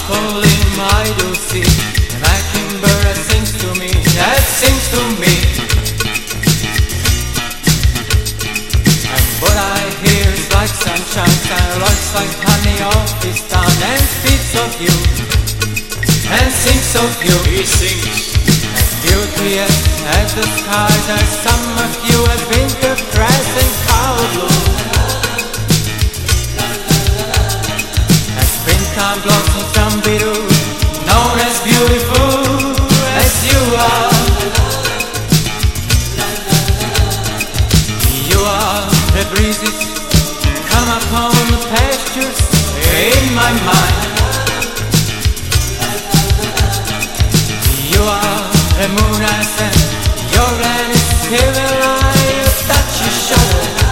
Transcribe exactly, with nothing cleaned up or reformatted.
calling my Dulcie, the mockingbird sings to me, that sings to me. And what I hear is like sunshine, and looks like honey off this town, and speaks of you, and sings of you. He sings. As beauteous as the skies, as some of you have winter grass and cow blue. As springtime blossoms from Biru, known as beautiful as you are. You are the breezes come upon the pastures in my mind. You are the moon I send, your hand is silver eye, you touch your shoulder.